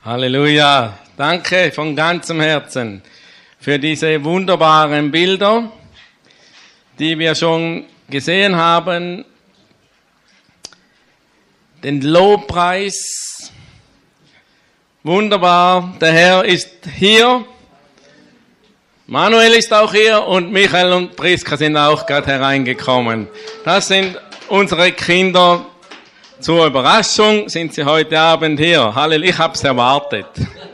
Halleluja. Danke von ganzem Herzen für diese wunderbaren Bilder, die wir schon gesehen haben. Den Lobpreis. Wunderbar. Der Herr ist hier. Manuel ist auch hier und Michael und Priska sind auch gerade hereingekommen. Das sind unsere Kinder. Zur Überraschung sind sie heute Abend hier. Halleluja, ich hab's erwartet.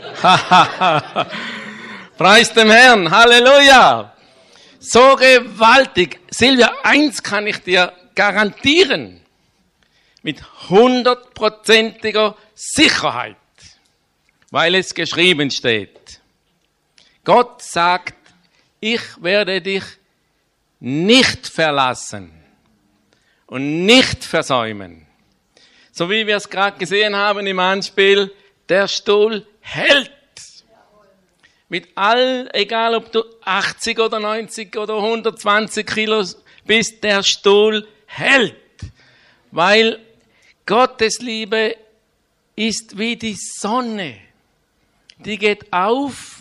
Preis dem Herrn, Halleluja. So gewaltig. Silvia, eins kann ich dir garantieren. Mit 100%iger Sicherheit. Weil es geschrieben steht. Gott sagt, ich werde dich nicht verlassen und nicht versäumen. So wie wir es gerade gesehen haben im Anspiel, der Stuhl hält. Mit all, egal ob du 80 oder 90 oder 120 Kilo bist, der Stuhl hält. Weil Gottes Liebe ist wie die Sonne. Die geht auf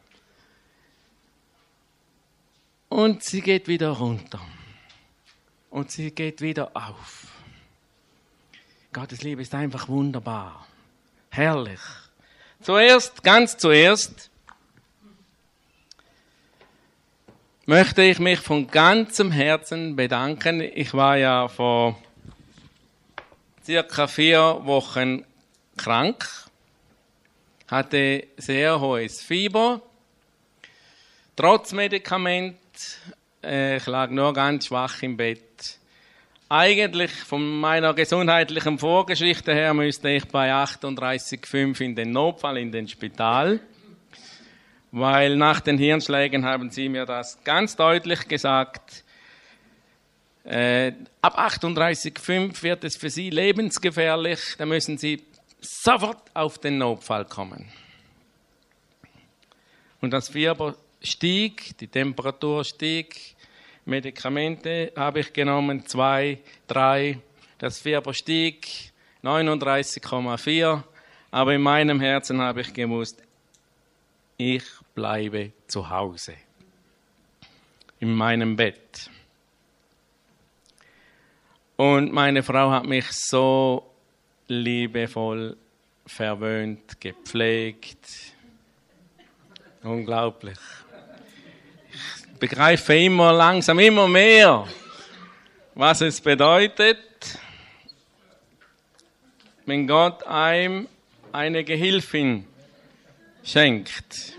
und sie geht wieder runter. Und sie geht wieder auf. Gottes Liebe ist einfach wunderbar. Herrlich. Ganz zuerst möchte ich mich von ganzem Herzen bedanken. Ich war ja vor circa 4 Wochen krank, hatte sehr hohes Fieber, trotz Medikament, ich lag nur ganz schwach im Bett. Eigentlich von meiner gesundheitlichen Vorgeschichte her müsste ich bei 38,5 in den Notfall, in den Spital, weil nach den Hirnschlägen haben sie mir das ganz deutlich gesagt. Ab 38,5 wird es für Sie lebensgefährlich, da müssen Sie sofort auf den Notfall kommen. Und das Fieber stieg, die Temperatur stieg, Medikamente habe ich genommen, 2, 3, das Fieber stieg, 39,4, aber in meinem Herzen habe ich gewusst, ich bleibe zu Hause, in meinem Bett. Und meine Frau hat mich so liebevoll verwöhnt, gepflegt. Unglaublich. Ich begreife immer mehr, was es bedeutet, wenn Gott einem eine Gehilfin schenkt.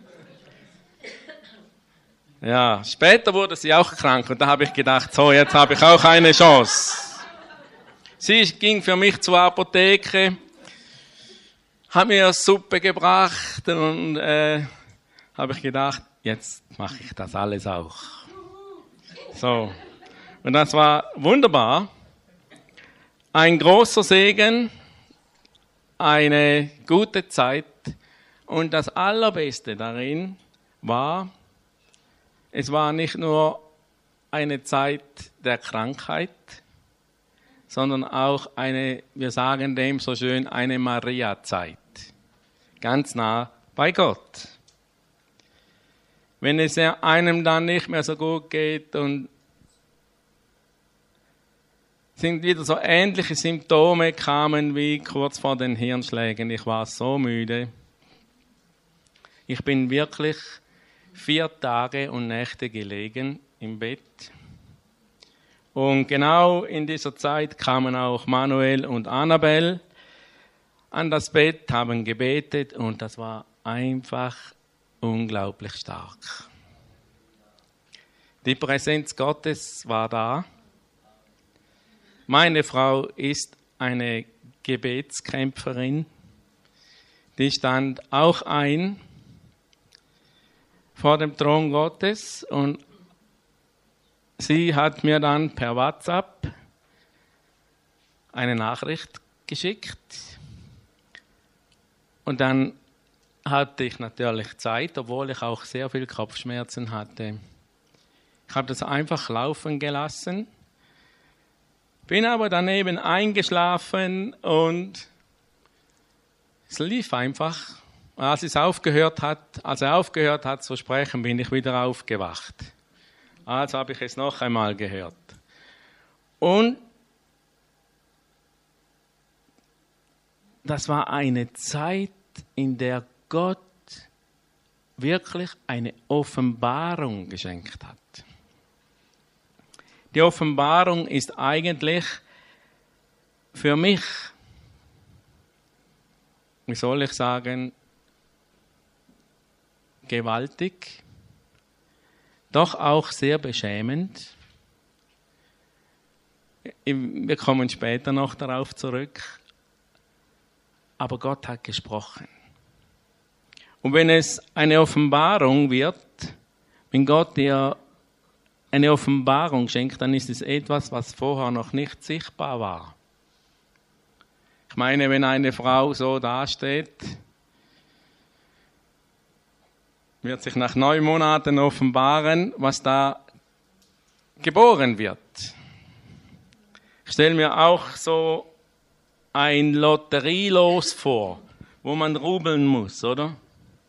Ja, später wurde sie auch krank und da habe ich gedacht, so, jetzt habe ich auch eine Chance. Sie ging für mich zur Apotheke, hat mir Suppe gebracht und habe ich gedacht, jetzt mache ich das alles auch. So, und das war wunderbar. Ein großer Segen, eine gute Zeit und das Allerbeste darin war, es war nicht nur eine Zeit der Krankheit, sondern auch eine, wir sagen dem so schön, eine Maria-Zeit. Ganz nah bei Gott. Wenn es einem dann nicht mehr so gut geht und sind wieder so ähnliche Symptome kamen wie kurz vor den Hirnschlägen. Ich war so müde. Ich bin wirklich 4 Tage und Nächte gelegen im Bett. Und genau in dieser Zeit kamen auch Manuel und Annabel an das Bett, haben gebetet und das war einfach unglaublich stark. Die Präsenz Gottes war da. Meine Frau ist eine Gebetskämpferin. Die stand auch ein vor dem Thron Gottes und sie hat mir dann per WhatsApp eine Nachricht geschickt und dann hatte ich natürlich Zeit, obwohl ich auch sehr viel Kopfschmerzen hatte. Ich habe das einfach laufen gelassen, bin aber daneben eingeschlafen und Es lief einfach. Als er aufgehört hat zu sprechen, bin ich wieder aufgewacht. Also habe ich es noch einmal gehört. Und das war eine Zeit, in der Gott wirklich eine Offenbarung geschenkt hat. Die Offenbarung ist eigentlich für mich, wie soll ich sagen, gewaltig, doch auch sehr beschämend. Wir kommen später noch darauf zurück. Aber Gott hat gesprochen. Und wenn es eine Offenbarung wird, wenn Gott dir eine Offenbarung schenkt, dann ist es etwas, was vorher noch nicht sichtbar war. Ich meine, wenn eine Frau so dasteht, wird sich nach 9 Monaten offenbaren, was da geboren wird. Ich stelle mir auch so ein Lotterielos vor, wo man rubeln muss, oder?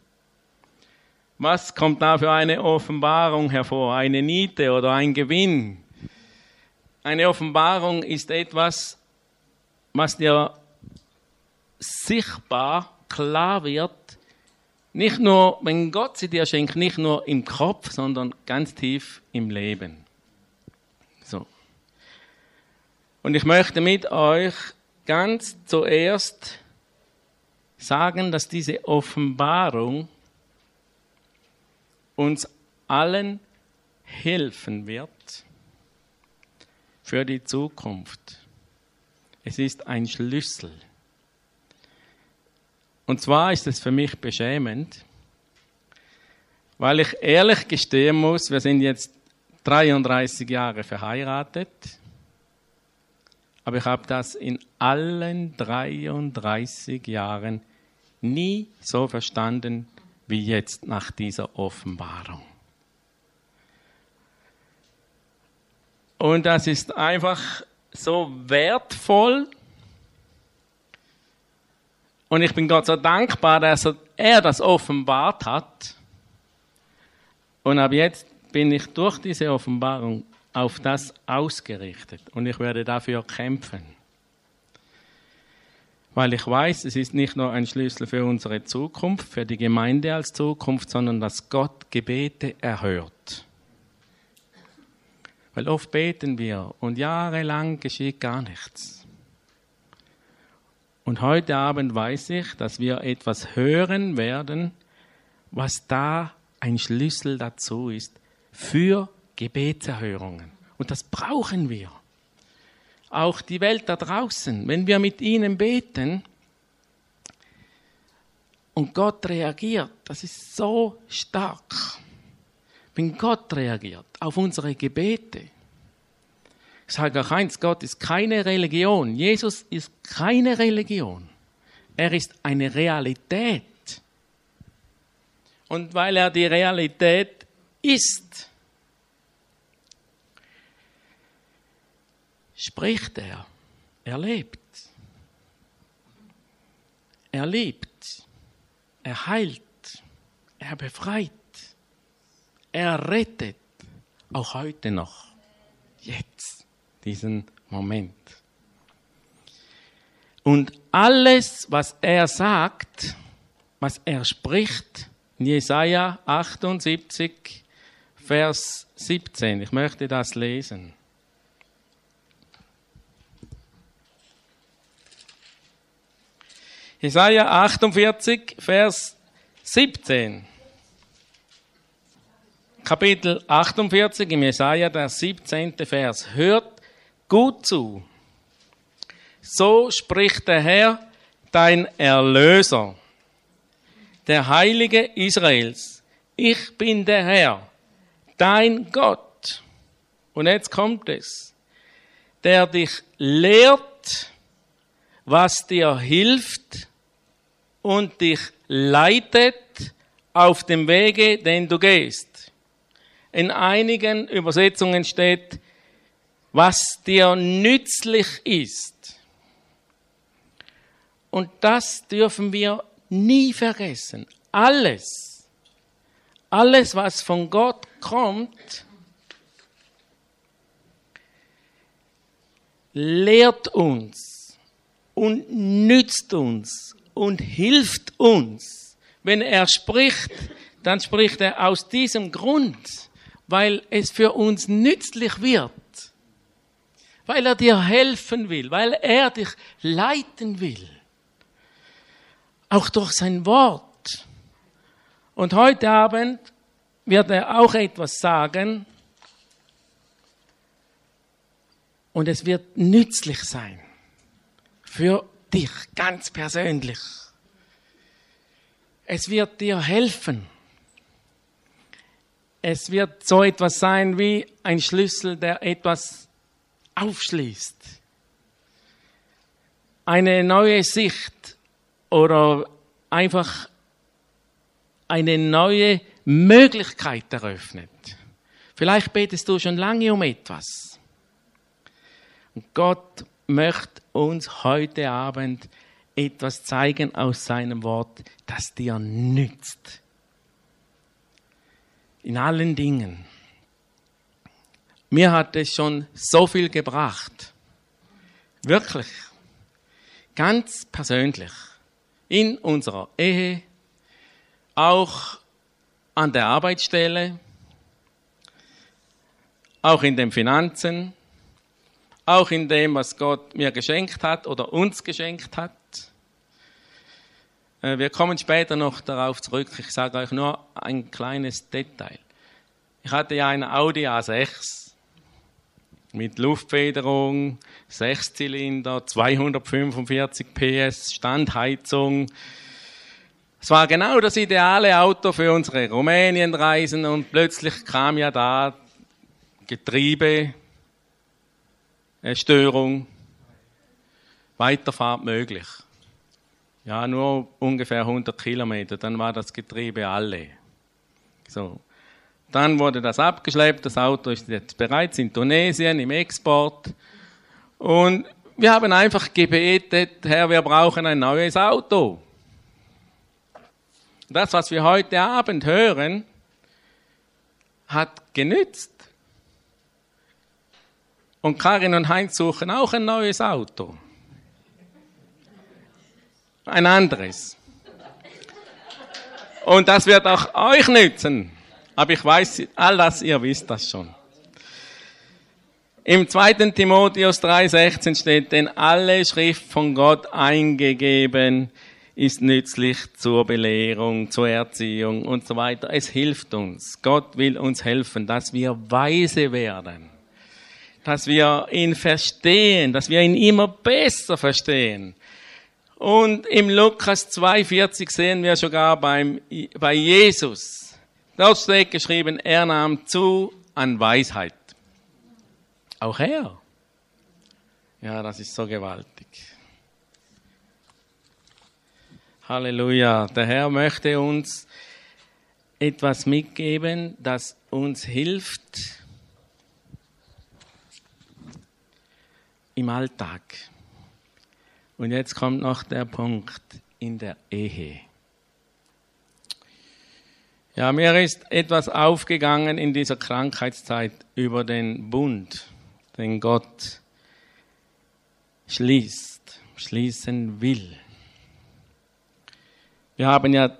Was kommt da für eine Offenbarung hervor? Eine Niete oder ein Gewinn? Eine Offenbarung ist etwas, was dir sichtbar klar wird, nicht nur, wenn Gott sie dir schenkt, nicht nur im Kopf, sondern ganz tief im Leben. So. Und ich möchte mit euch ganz zuerst sagen, dass diese Offenbarung uns allen helfen wird für die Zukunft. Es ist ein Schlüssel. Und zwar ist es für mich beschämend, weil ich ehrlich gestehen muss, wir sind jetzt 33 Jahre verheiratet, aber ich habe das in allen 33 Jahren nie so verstanden wie jetzt nach dieser Offenbarung. Und das ist einfach so wertvoll. Und ich bin Gott so dankbar, dass er das offenbart hat. Und ab jetzt bin ich durch diese Offenbarung auf das ausgerichtet. Und ich werde dafür kämpfen. Weil ich weiß, es ist nicht nur ein Schlüssel für unsere Zukunft, für die Gemeinde als Zukunft, sondern dass Gott Gebete erhört. Weil oft beten wir und jahrelang geschieht gar nichts. Und heute Abend weiß ich, dass wir etwas hören werden, was da ein Schlüssel dazu ist für Gebetserhörungen. Und das brauchen wir. Auch die Welt da draußen, wenn wir mit ihnen beten und Gott reagiert, das ist so stark. Wenn Gott reagiert auf unsere Gebete. Ich sage auch eins, Gott ist keine Religion. Jesus ist keine Religion. Er ist eine Realität. Und weil er die Realität ist, spricht er. Er lebt. Er liebt. Er heilt. Er befreit. Er rettet. Auch heute noch. Jetzt. Diesen Moment. Und alles, was er sagt, was er spricht, in Jesaja 78, Vers 17. Ich möchte das lesen. Jesaja 48, Vers 17. Kapitel 48 im Jesaja, der 17. Vers. Hört gut zu. So spricht der Herr, dein Erlöser, der Heilige Israels. Ich bin der Herr, dein Gott. Und jetzt kommt es. Der dich lehrt, was dir hilft und dich leitet auf dem Wege, den du gehst. In einigen Übersetzungen steht, was dir nützlich ist. Und das dürfen wir nie vergessen. Alles, was von Gott kommt, lehrt uns und nützt uns und hilft uns. Wenn er spricht, dann spricht er aus diesem Grund, weil es für uns nützlich wird. Weil er dir helfen will, weil er dich leiten will. Auch durch sein Wort. Und heute Abend wird er auch etwas sagen. Und es wird nützlich sein. Für dich ganz persönlich. Es wird dir helfen. Es wird so etwas sein wie ein Schlüssel, der etwas aufschließt. Eine neue Sicht oder einfach eine neue Möglichkeit eröffnet. Vielleicht betest du schon lange um etwas. Und Gott möchte uns heute Abend etwas zeigen aus seinem Wort, das dir nützt. In allen Dingen. Mir hat es schon so viel gebracht. Wirklich. Ganz persönlich. In unserer Ehe. Auch an der Arbeitsstelle. Auch in den Finanzen. Auch in dem, was Gott mir geschenkt hat oder uns geschenkt hat. Wir kommen später noch darauf zurück. Ich sage euch nur ein kleines Detail. Ich hatte ja einen Audi A6 mit Luftfederung, 6-Zylinder, 245 PS, Standheizung. Es war genau das ideale Auto für unsere Rumänienreisen und plötzlich kam ja da Getriebestörung, Weiterfahrt möglich. Ja, nur ungefähr 100 Kilometer, dann war das Getriebe alle. So. Dann wurde das abgeschleppt, das Auto ist jetzt bereits in Tunesien im Export. Und wir haben einfach gebetet, Herr, wir brauchen ein neues Auto. Das, was wir heute Abend hören, hat genützt. Und Karin und Heinz suchen auch ein neues Auto. Ein anderes. Und das wird auch euch nützen. Aber ich weiß, all das, ihr wisst das schon. Im 2. Timotheus 3,16 steht, denn alle Schrift von Gott eingegeben ist nützlich zur Belehrung, zur Erziehung und so weiter. Es hilft uns. Gott will uns helfen, dass wir weise werden. Dass wir ihn verstehen, dass wir ihn immer besser verstehen. Und im Lukas 2,40 sehen wir sogar bei Jesus. Dort steht geschrieben, er nahm zu an Weisheit. Auch er. Ja, das ist so gewaltig. Halleluja. Der Herr möchte uns etwas mitgeben, das uns hilft im Alltag. Und jetzt kommt noch der Punkt in der Ehe. Ja, mir ist etwas aufgegangen in dieser Krankheitszeit über den Bund, den Gott schließen will. Wir haben ja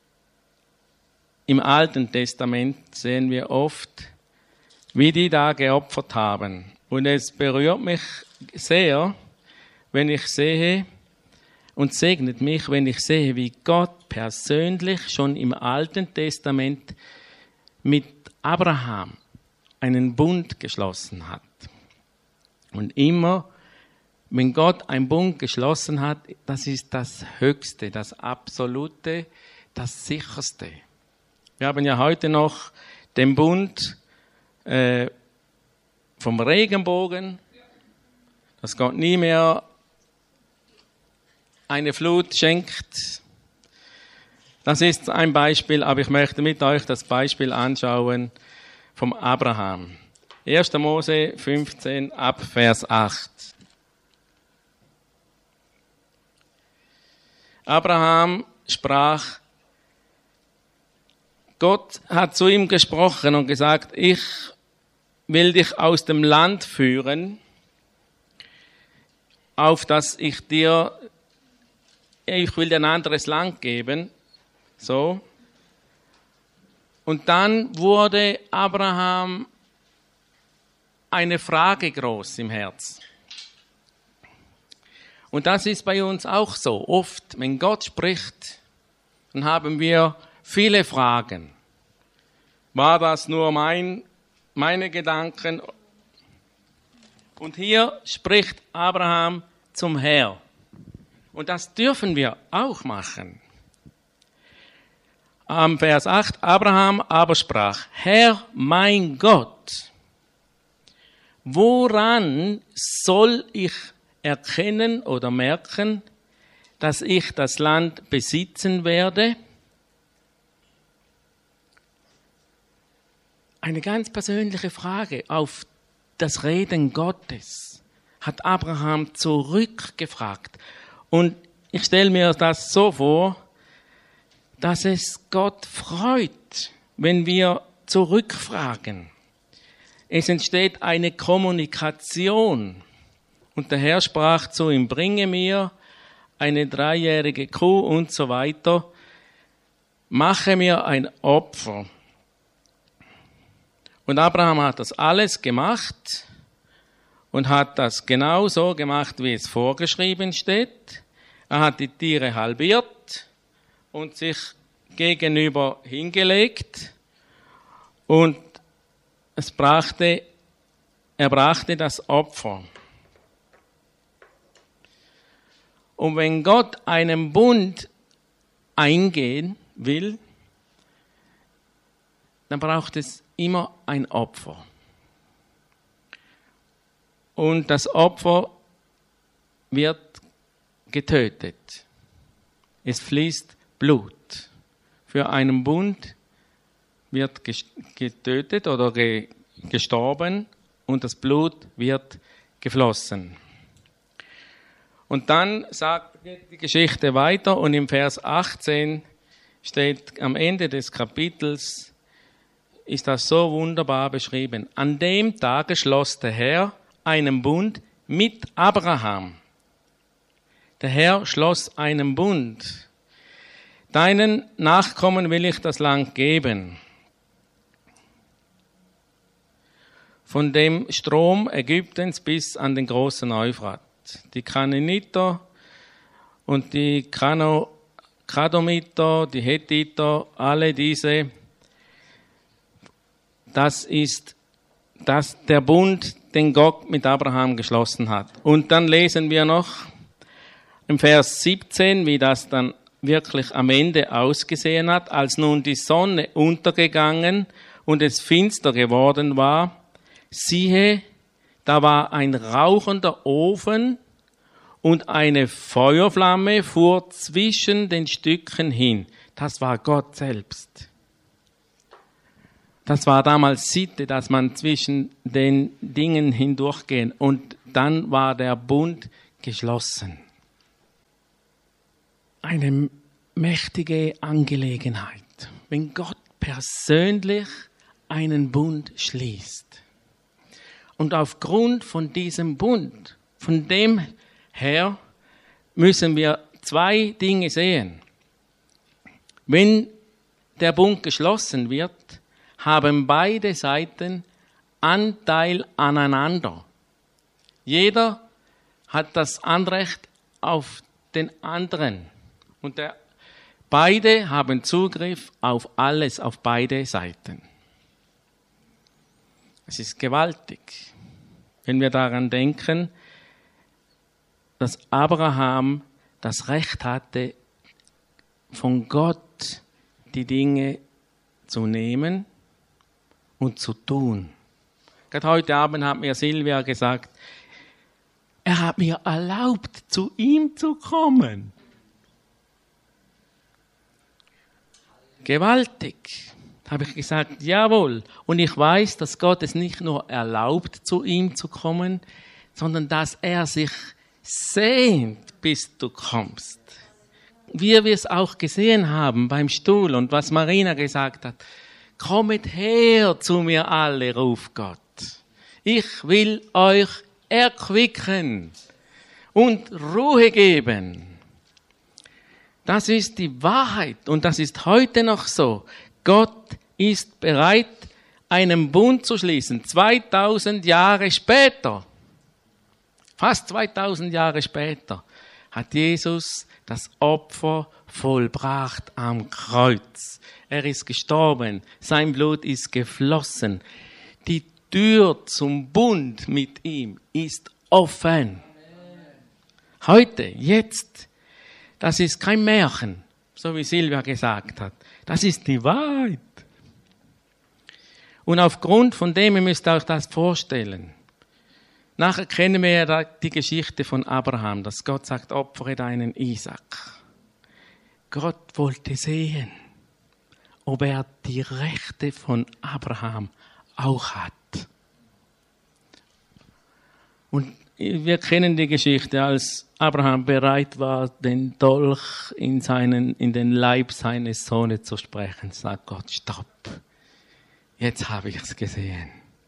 im Alten Testament sehen wir oft, wie die da geopfert haben. Und es berührt mich sehr, wenn ich sehe und segnet mich, wenn ich sehe, wie Gott persönlich schon im Alten Testament mit Abraham einen Bund geschlossen hat. Und immer, wenn Gott einen Bund geschlossen hat, das ist das Höchste, das Absolute, das Sicherste. Wir haben ja heute noch den Bund vom Regenbogen, dass Gott nie mehr eine Flut schenkt. Das ist ein Beispiel, aber ich möchte mit euch das Beispiel anschauen vom Abraham. 1. Mose 15 ab Vers 8. Abraham sprach, Gott hat zu ihm gesprochen und gesagt, ich will dich aus dem Land führen, auf das ich will dir ein anderes Land geben. So. Und dann wurde Abraham eine Frage groß im Herz. Und das ist bei uns auch so. Oft, wenn Gott spricht, dann haben wir viele Fragen. War das nur meine Gedanken? Und hier spricht Abraham zum Herrn. Und das dürfen wir auch machen. Am Vers 8, Abraham aber sprach, Herr mein Gott, woran soll ich erkennen oder merken, dass ich das Land besitzen werde? Eine ganz persönliche Frage auf das Reden Gottes hat Abraham zurückgefragt. Und ich stelle mir das so vor, dass es Gott freut, wenn wir zurückfragen. Es entsteht eine Kommunikation. Und der Herr sprach zu ihm, bringe mir eine 3-jährige Kuh und so weiter, mache mir ein Opfer. Und Abraham hat das alles gemacht und hat das genau so gemacht, wie es vorgeschrieben steht. Er hat die Tiere halbiert und sich gegenüber hingelegt und er brachte das Opfer. Und wenn Gott einen Bund eingehen will, dann braucht es immer ein Opfer. Und das Opfer wird getötet. Es fließt Blut. Für einen Bund wird getötet oder gestorben und das Blut wird geflossen. Und dann geht die Geschichte weiter und im Vers 18 steht am Ende des Kapitels, ist das so wunderbar beschrieben. An dem Tage schloss der Herr einen Bund mit Abraham. Der Herr schloss einen Bund. Deinen Nachkommen will ich das Land geben. Von dem Strom Ägyptens bis an den großen Euphrat. Die Kanaaniter und die Kadomiter, die Hethiter, alle diese, das ist der Bund, den Gott mit Abraham geschlossen hat. Und dann lesen wir noch im Vers 17, wie das dann wirklich am Ende ausgesehen hat, als nun die Sonne untergegangen und es finster geworden war, siehe, da war ein rauchender Ofen und eine Feuerflamme fuhr zwischen den Stücken hin. Das war Gott selbst. Das war damals Sitte, dass man zwischen den Dingen hindurchgehen. Und dann war der Bund geschlossen. Eine mächtige Angelegenheit, wenn Gott persönlich einen Bund schließt. Und aufgrund von diesem Bund, von dem her, müssen wir 2 Dinge sehen. Wenn der Bund geschlossen wird, haben beide Seiten Anteil aneinander. Jeder hat das Anrecht auf den anderen. Und beide haben Zugriff auf alles, auf beide Seiten. Es ist gewaltig, wenn wir daran denken, dass Abraham das Recht hatte, von Gott die Dinge zu nehmen und zu tun. Gerade heute Abend hat mir Silvia gesagt, er hat mir erlaubt, zu ihm zu kommen. Gewaltig. Da habe ich gesagt, jawohl. Und ich weiß, dass Gott es nicht nur erlaubt, zu ihm zu kommen, sondern dass er sich sehnt, bis du kommst. wie wir es auch gesehen haben beim Stuhl und was Marina gesagt hat, kommet her zu mir alle, ruft Gott. Ich will euch erquicken und Ruhe geben. Das ist die Wahrheit und das ist heute noch so. Gott ist bereit, einen Bund zu schließen. 2000 Jahre später, fast 2000 Jahre später, hat Jesus das Opfer vollbracht am Kreuz. Er ist gestorben, sein Blut ist geflossen. Die Tür zum Bund mit ihm ist offen. Heute, jetzt, das ist kein Märchen, so wie Silvia gesagt hat. Das ist die Wahrheit. Und aufgrund von dem, ihr müsst euch das vorstellen. Nachher kennen wir ja die Geschichte von Abraham, dass Gott sagt, opfere deinen Isaak. Gott wollte sehen, ob er die Rechte von Abraham auch hat. Und wir kennen die Geschichte, als Abraham bereit war, den Dolch in den Leib seines Sohnes zu sprechen, sagt Gott, stopp. Jetzt habe ich es gesehen.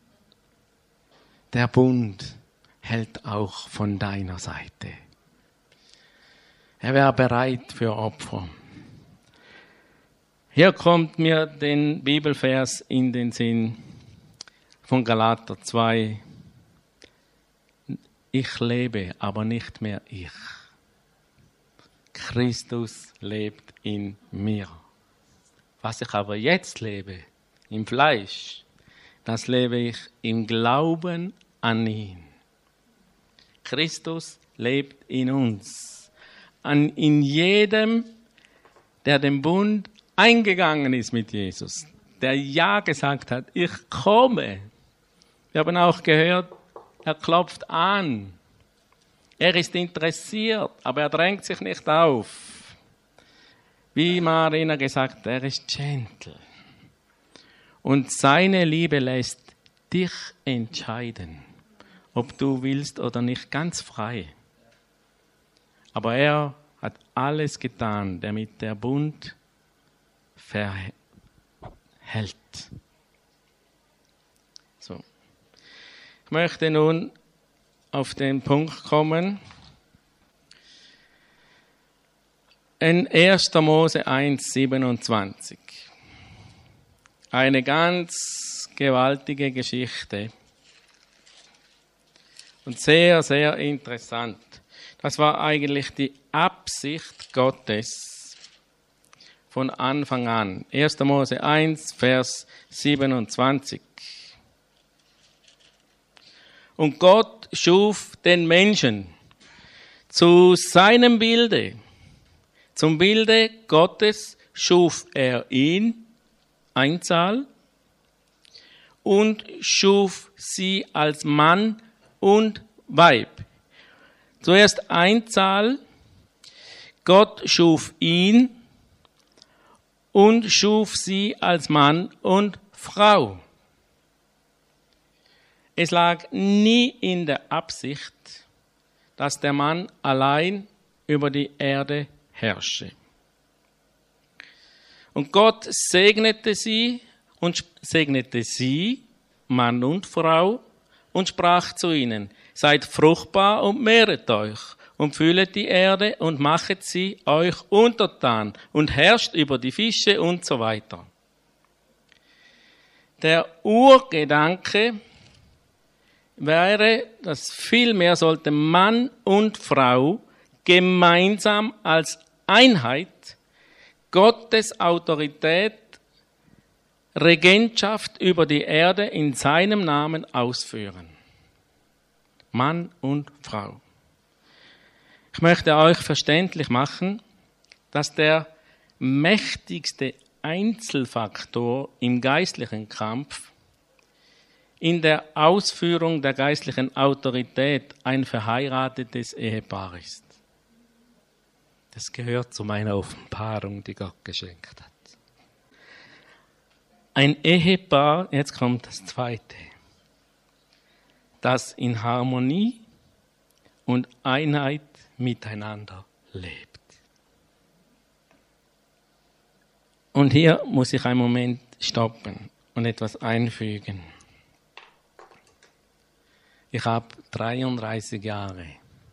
Der Bund hält auch von deiner Seite. Er wäre bereit für Opfer. Hier kommt mir den Bibelvers in den Sinn von Galater 2. Ich lebe, aber nicht mehr ich. Christus lebt in mir. Was ich aber jetzt lebe, im Fleisch, das lebe ich im Glauben an ihn. Christus lebt in uns. In jedem, der den Bund eingegangen ist mit Jesus, der Ja gesagt hat, ich komme. Wir haben auch gehört, er klopft an. Er ist interessiert, aber er drängt sich nicht auf. Wie Marina gesagt hat, er ist gentle. Und seine Liebe lässt dich entscheiden, ob du willst oder nicht, ganz frei. Aber er hat alles getan, damit der Bund verhält. So. Ich möchte nun auf den Punkt kommen. In 1. Mose 1, 27. Eine ganz gewaltige Geschichte. Und sehr, sehr interessant. Das war eigentlich die Absicht Gottes von Anfang an. 1. Mose 1, Vers 27. Und Gott schuf den Menschen zu seinem Bilde. Zum Bilde Gottes schuf er ihn, Einzahl, und schuf sie als Mann und Weib. Zuerst Einzahl, Gott schuf ihn und schuf sie als Mann und Frau. Es lag nie in der Absicht, dass der Mann allein über die Erde herrsche. Und Gott segnete sie, Mann und Frau, und sprach zu ihnen, seid fruchtbar und mehret euch und füllet die Erde und machet sie euch untertan und herrscht über die Fische und so weiter. Der Urgedanke wäre, dass vielmehr sollte Mann und Frau gemeinsam als Einheit Gottes Autorität, Regentschaft über die Erde in seinem Namen ausführen. Mann und Frau. Ich möchte euch verständlich machen, dass der mächtigste Einzelfaktor im geistlichen Kampf in der Ausführung der geistlichen Autorität ein verheiratetes Ehepaar ist. Das gehört zu meiner Offenbarung, die Gott geschenkt hat. Ein Ehepaar, jetzt kommt das Zweite, das in Harmonie und Einheit miteinander lebt. Und hier muss ich einen Moment stoppen und etwas einfügen. Ich habe 33 Jahre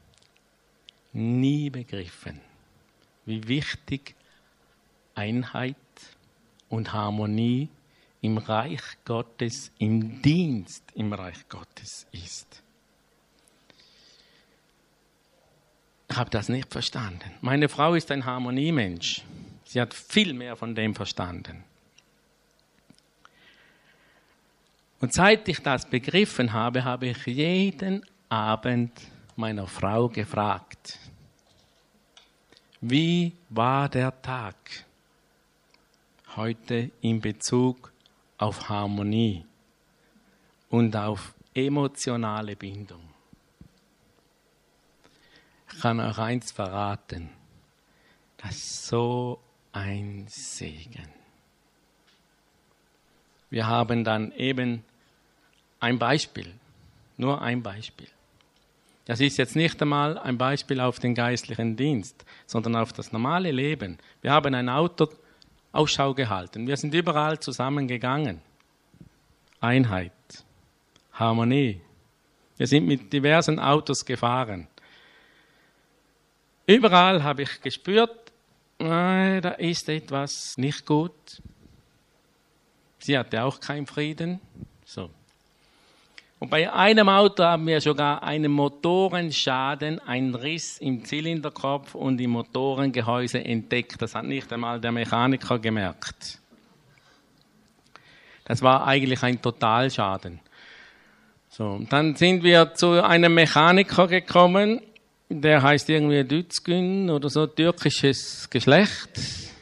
nie begriffen, wie wichtig Einheit und Harmonie im Reich Gottes, im Dienst im Reich Gottes ist. Ich habe das nicht verstanden. Meine Frau ist ein Harmoniemensch. Sie hat viel mehr von dem verstanden. Und seit ich das begriffen habe, habe ich jeden Abend meiner Frau gefragt, wie war der Tag heute in Bezug auf Harmonie und auf emotionale Bindung. Ich kann euch eins verraten, das ist so ein Segen. Wir haben dann eben ein Beispiel, nur ein Beispiel. Das ist jetzt nicht einmal ein Beispiel auf den geistlichen Dienst, sondern auf das normale Leben. Wir haben ein Auto Ausschau gehalten. Wir sind überall zusammengegangen. Einheit, Harmonie. Wir sind mit diversen Autos gefahren. Überall habe ich gespürt, da ist etwas nicht gut. Sie hatte auch keinen Frieden. So. Und bei einem Auto haben wir sogar einen Motorenschaden, einen Riss im Zylinderkopf und im Motorengehäuse entdeckt. Das hat nicht einmal der Mechaniker gemerkt. Das war eigentlich ein Totalschaden. So, dann sind wir zu einem Mechaniker gekommen, der heißt irgendwie Düzgün oder so, türkisches Geschlecht.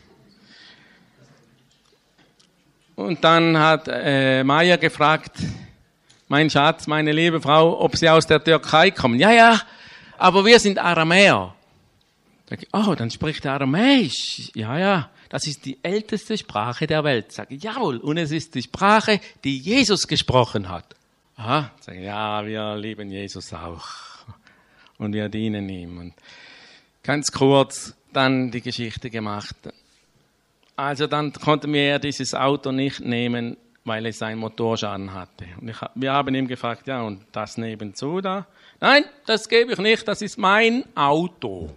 Und dann hat Maya gefragt, mein Schatz, meine liebe Frau, ob sie aus der Türkei kommen. Ja, aber wir sind Aramäer. Sag ich, oh, dann spricht er Aramäisch. Ja, das ist die älteste Sprache der Welt. Sag ich, jawohl, und es ist die Sprache, die Jesus gesprochen hat. Aha, sag ich, ja, wir lieben Jesus auch. Und wir dienen ihm. Und ganz kurz dann die Geschichte gemacht. Also dann konnte mir dieses Auto nicht nehmen, weil es einen Motorschaden hatte. Und wir haben ihm gefragt, ja, und das nebenzu da? Nein, das gebe ich nicht, das ist mein Auto.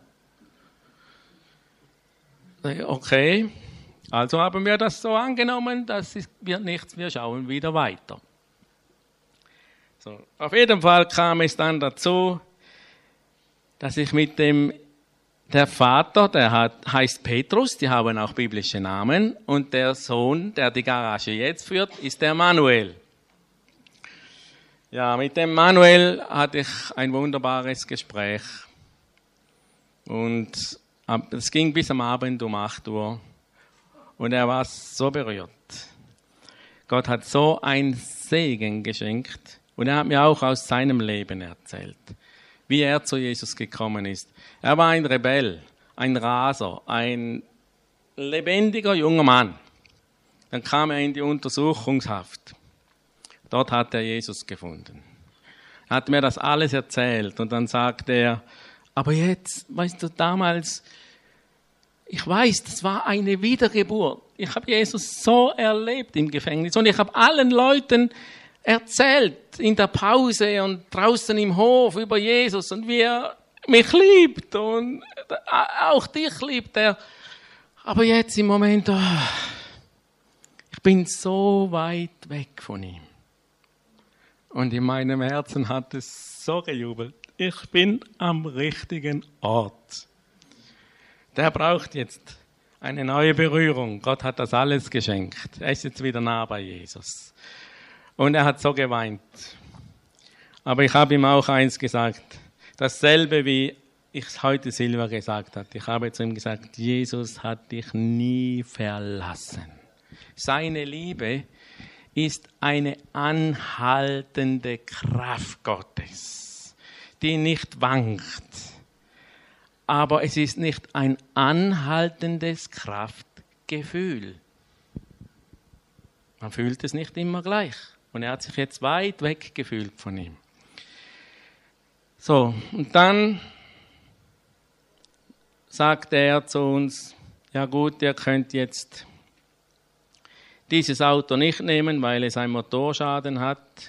Okay, also haben wir das so angenommen, das wird nichts, wir schauen wieder weiter. So, auf jeden Fall kam es dann dazu, dass ich mit der Vater, heißt Petrus, die haben auch biblische Namen, und der Sohn, der die Garage jetzt führt, ist der Manuel. Ja, mit dem Manuel hatte ich ein wunderbares Gespräch. Und es ging bis am Abend um 8 Uhr. Und er war so berührt. Gott hat so einen Segen geschenkt. Und er hat mir auch aus seinem Leben erzählt, wie er zu Jesus gekommen ist. Er war ein Rebell, ein Raser, ein lebendiger junger Mann. Dann kam er in die Untersuchungshaft. Dort hat er Jesus gefunden. Er hat mir das alles erzählt und dann sagte er, aber jetzt, weißt du, damals, ich weiß, das war eine Wiedergeburt. Ich habe Jesus so erlebt im Gefängnis und ich habe allen Leuten erzählt in der Pause und draußen im Hof über Jesus und wie er mich liebt und auch dich liebt er. Aber jetzt im Moment, ich bin so weit weg von ihm. Und in meinem Herzen hat es so gejubelt. Ich bin am richtigen Ort. Der braucht jetzt eine neue Berührung. Gott hat das alles geschenkt. Er ist jetzt wieder nah bei Jesus. Und er hat so geweint. Aber ich habe ihm auch eins gesagt. Dasselbe, wie ich es heute Silva gesagt habe. Ich habe zu ihm gesagt, Jesus hat dich nie verlassen. Seine Liebe ist eine anhaltende Kraft Gottes, die nicht wankt. Aber es ist nicht ein anhaltendes Kraftgefühl. Man fühlt es nicht immer gleich. Und er hat sich jetzt weit weg gefühlt von ihm. So, und dann sagte er zu uns, ja gut, ihr könnt jetzt dieses Auto nicht nehmen, weil es einen Motorschaden hat.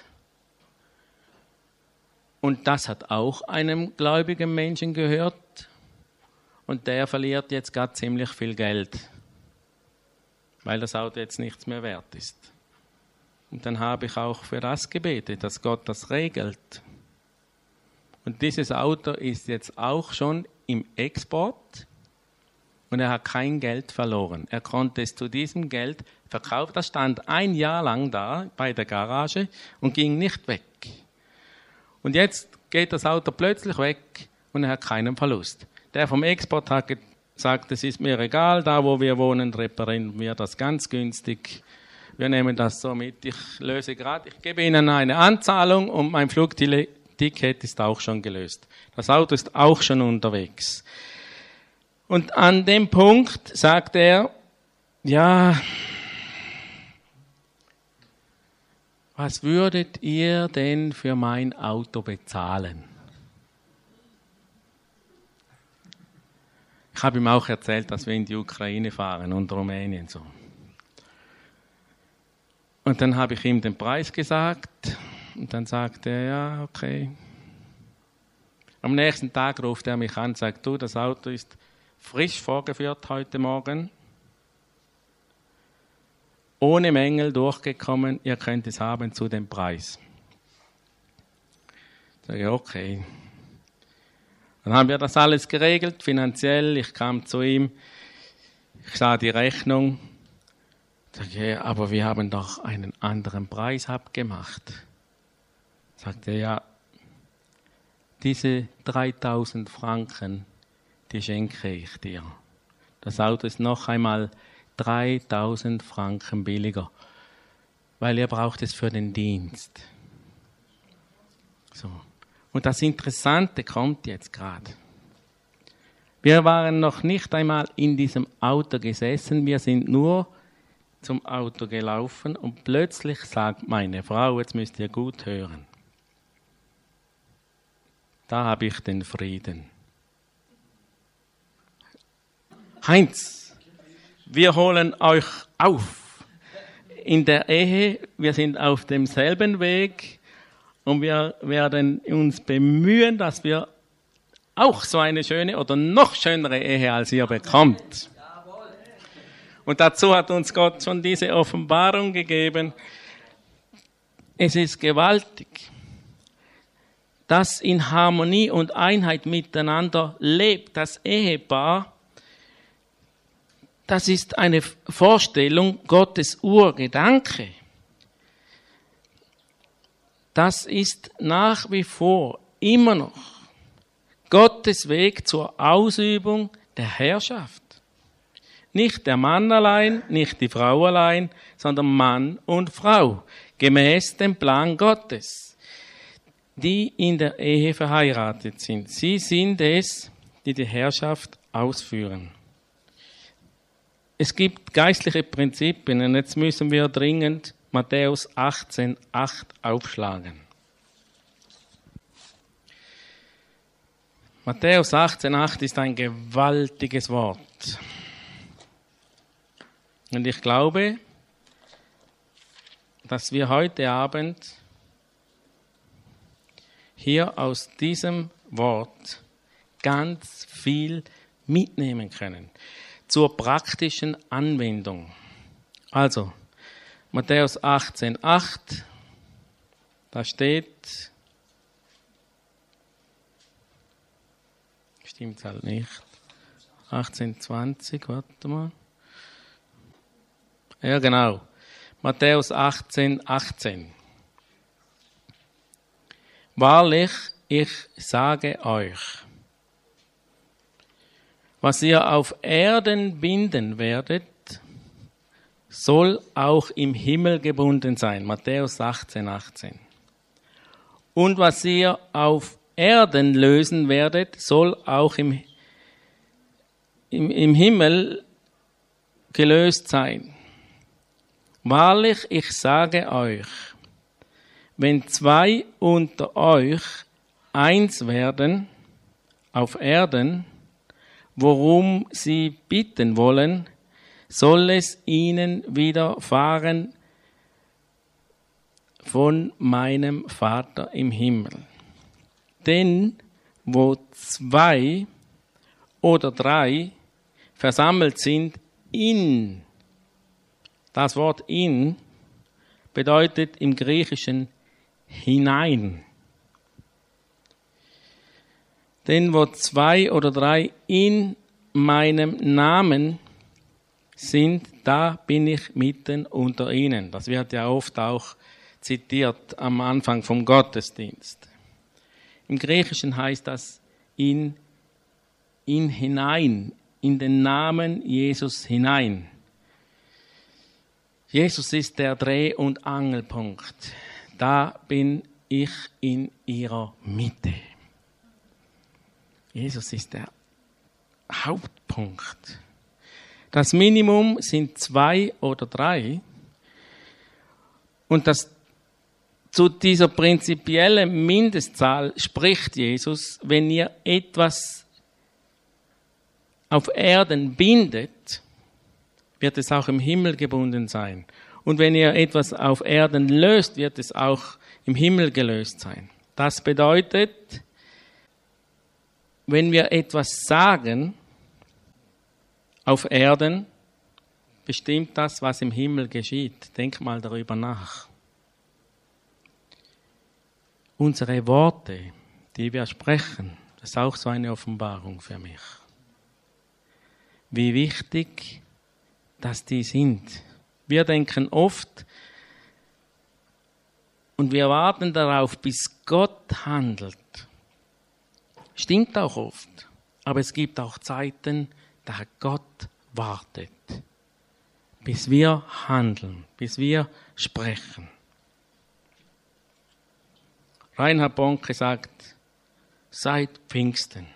Und das hat auch einem gläubigen Menschen gehört. Und der verliert jetzt gerade ziemlich viel Geld, weil das Auto jetzt nichts mehr wert ist. Und dann habe ich auch für das gebetet, dass Gott das regelt. Und dieses Auto ist jetzt auch schon im Export und er hat kein Geld verloren. Er konnte es zu diesem Geld verkaufen. Das stand ein Jahr lang da bei der Garage und ging nicht weg. Und jetzt geht das Auto plötzlich weg und er hat keinen Verlust. Der vom Export hat gesagt, es ist mir egal, da wo wir wohnen, reparieren wir das ganz günstig. Wir nehmen das so mit. Ich gebe Ihnen eine Anzahlung und mein Flugticket ist auch schon gelöst. Das Auto ist auch schon unterwegs. Und an dem Punkt sagt er, ja, was würdet ihr denn für mein Auto bezahlen? Ich habe ihm auch erzählt, dass wir in die Ukraine fahren und Rumänien so. Und dann habe ich ihm den Preis gesagt und dann sagte er, ja, okay. Am nächsten Tag ruft er mich an und sagt, du, das Auto ist frisch vorgeführt heute Morgen, ohne Mängel durchgekommen, ihr könnt es haben zu dem Preis. Ich sage, okay. Dann haben wir das alles geregelt, finanziell. Ich kam zu ihm, ich sah die Rechnung. Ich sage, ja, aber wir haben doch einen anderen Preis abgemacht. Sagte er, ja, diese 3.000 Franken, die schenke ich dir. Das Auto ist noch einmal 3.000 Franken billiger, weil ihr braucht es für den Dienst. So. Und das Interessante kommt jetzt gerade. Wir waren noch nicht einmal in diesem Auto gesessen, wir sind nur zum Auto gelaufen und plötzlich sagt meine Frau, jetzt müsst ihr gut hören, da habe ich den Frieden. Heinz, wir holen euch auf. In der Ehe, wir sind auf demselben Weg. Und wir werden uns bemühen, dass wir auch so eine schöne oder noch schönere Ehe als ihr bekommt. Und dazu hat uns Gott schon diese Offenbarung gegeben. Es ist gewaltig, dass in Harmonie und Einheit miteinander lebt, das Ehepaar. Das ist eine Vorstellung, Gottes Urgedanke. Das ist nach wie vor immer noch Gottes Weg zur Ausübung der Herrschaft. Nicht der Mann allein, nicht die Frau allein, sondern Mann und Frau, gemäß dem Plan Gottes, die in der Ehe verheiratet sind. Sie sind es, die die Herrschaft ausführen. Es gibt geistliche Prinzipien und jetzt müssen wir dringend Matthäus 18,8 aufschlagen. Matthäus 18,8 ist ein gewaltiges Wort. Und ich glaube, dass wir heute Abend hier aus diesem Wort ganz viel mitnehmen können zur praktischen Anwendung. Also, Matthäus 18,8, da steht, stimmt halt nicht, 18,20, warte mal. Ja, genau, Matthäus 18,18. Wahrlich, ich sage euch, was ihr auf Erden binden werdet, soll auch im Himmel gebunden sein. Matthäus 18,18. Und was ihr auf Erden lösen werdet, soll auch im Himmel gelöst sein. Wahrlich, ich sage euch, wenn zwei unter euch eins werden auf Erden, worum sie bitten wollen, soll es ihnen widerfahren von meinem Vater im Himmel. Denn wo 2 oder 3 versammelt sind in, das Wort in bedeutet im Griechischen hinein. Denn wo 2 oder 3 in meinem Namen sind, da bin ich mitten unter ihnen. Das wird ja oft auch zitiert am Anfang vom Gottesdienst. Im Griechischen heißt das in hinein, in den Namen Jesus hinein. Jesus ist der Dreh- und Angelpunkt. Da bin ich in ihrer Mitte. Jesus ist der Hauptpunkt. Das Minimum sind 2 oder 3. Und zu dieser prinzipiellen Mindestzahl spricht Jesus, wenn ihr etwas auf Erden bindet, wird es auch im Himmel gebunden sein. Und wenn ihr etwas auf Erden löst, wird es auch im Himmel gelöst sein. Das bedeutet, wenn wir etwas sagen auf Erden, bestimmt das, was im Himmel geschieht. Denk mal darüber nach. Unsere Worte, die wir sprechen, das ist auch so eine Offenbarung für mich. Wie wichtig, dass die sind. Wir denken oft und wir warten darauf, bis Gott handelt. Stimmt auch oft. Aber es gibt auch Zeiten, da Gott wartet, bis wir handeln, bis wir sprechen. Reinhard Bonke sagt, seit Pfingsten.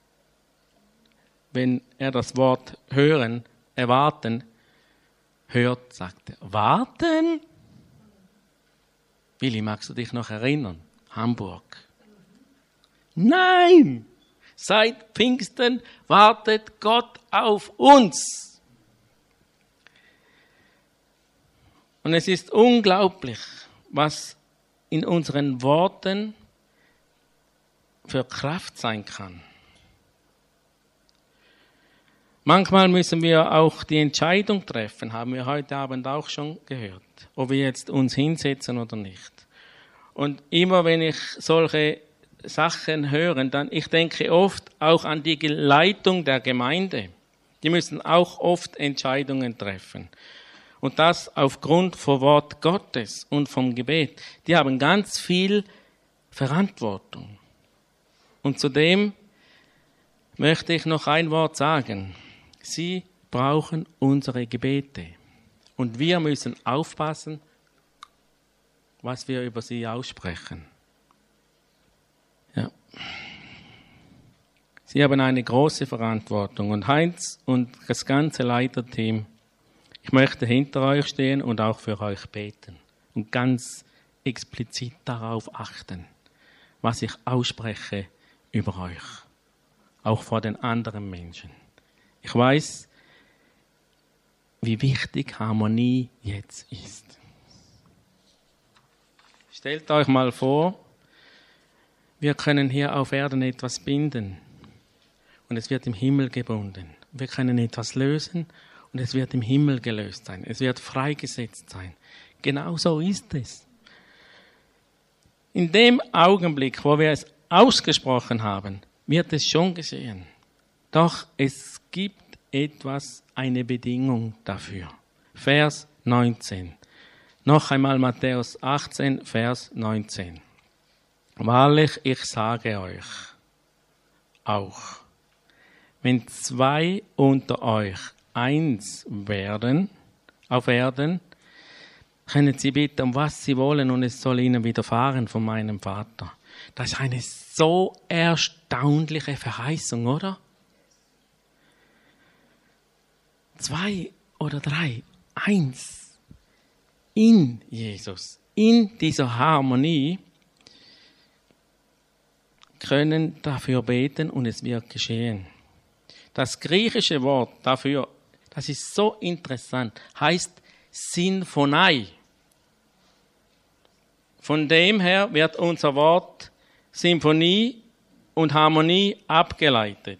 Wenn er das Wort hören, erwarten, hört, sagt er, warten? Willi, magst du dich noch erinnern? Hamburg. Nein! Seit Pfingsten wartet Gott auf uns. Und es ist unglaublich, was in unseren Worten für Kraft sein kann. Manchmal müssen wir auch die Entscheidung treffen, haben wir heute Abend auch schon gehört, ob wir jetzt uns hinsetzen oder nicht. Und immer wenn ich solche Sachen höre, dann ich denke oft auch an die Leitung der Gemeinde. Die müssen auch oft Entscheidungen treffen. Und das aufgrund vom Wort Gottes und vom Gebet. Die haben ganz viel Verantwortung. Und zudem möchte ich noch ein Wort sagen. Sie brauchen unsere Gebete. Und wir müssen aufpassen, was wir über sie aussprechen. Ja. Sie haben eine große Verantwortung. Und Heinz und das ganze Leiterteam, ich möchte hinter euch stehen und auch für euch beten. Und ganz explizit darauf achten, was ich ausspreche über euch. Auch vor den anderen Menschen. Ich weiß, wie wichtig Harmonie jetzt ist. Stellt euch mal vor, wir können hier auf Erden etwas binden und es wird im Himmel gebunden. Wir können etwas lösen und es wird im Himmel gelöst sein. Es wird freigesetzt sein. Genau so ist es. In dem Augenblick, wo wir es ausgesprochen haben, wird es schon geschehen. Doch es gibt eine Bedingung dafür. Vers 19. Noch einmal Matthäus 18, Vers 19. Wahrlich, ich sage euch auch, wenn 2 unter euch eins werden auf Erden, können sie bitten, um was sie wollen, und es soll ihnen widerfahren von meinem Vater. Das ist eine so erstaunliche Verheißung, oder? 2 oder 3, 1 in Jesus, in dieser Harmonie, können dafür beten und es wird geschehen. Das griechische Wort dafür, Das ist so interessant. Heißt Sinfonei. Von dem her wird unser Wort Symphonie und Harmonie abgeleitet.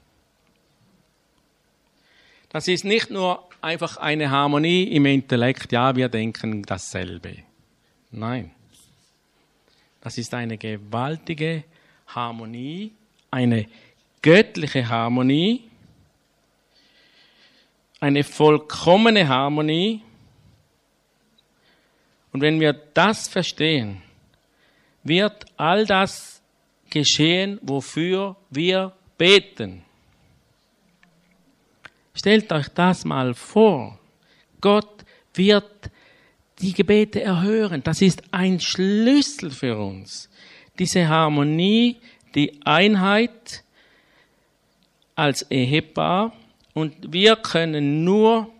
Das ist nicht nur einfach eine Harmonie im Intellekt, ja, wir denken dasselbe. Nein. Das ist eine gewaltige Harmonie, eine göttliche Harmonie, eine vollkommene Harmonie. Und wenn wir das verstehen, wird all das geschehen, wofür wir beten. Stellt euch das mal vor. Gott wird die Gebete erhören. Das ist ein Schlüssel für uns. Diese Harmonie, die Einheit als Ehepaar. Und wir können nur